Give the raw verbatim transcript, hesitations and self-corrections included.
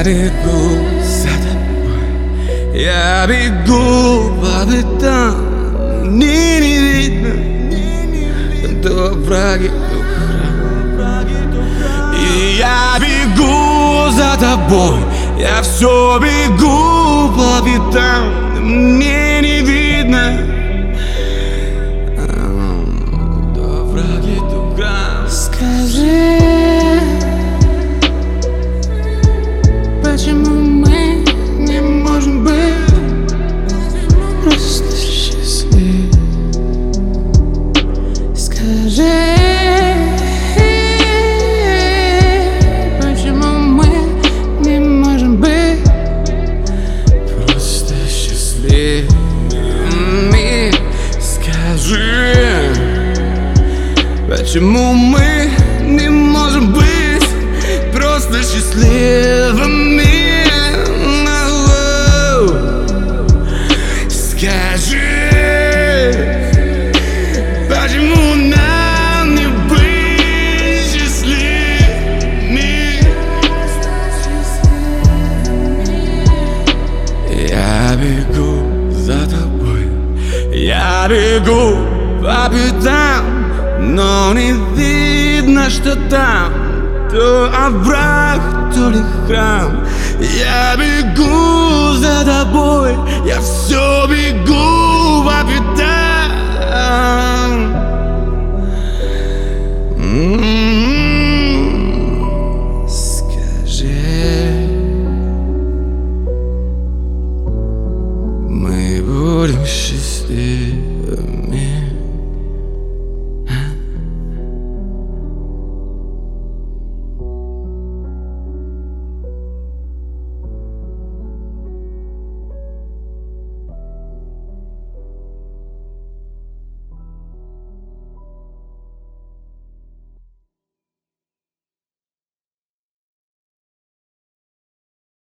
Я бегу за тобой, я бегу по пятам. Мне не видно, то враги, то храм. И я бегу за тобой, я все бегу по пятам. Мне не видно, то враги, то храм. Скажи, почему мы не можем быть просто счастливы? Скажи, почему мы не можем быть просто счастливыми? Скажи, почему мы не можем быть просто счастливыми? Скажи, почему нам не быть счастливыми? Я бегу за тобой, я бегу по пятам, но не видно, что там то овраг, то ли храм. Я бегу за тобой, я все бегу по пятам. М-м-м. Скажи, мы будем счастливы.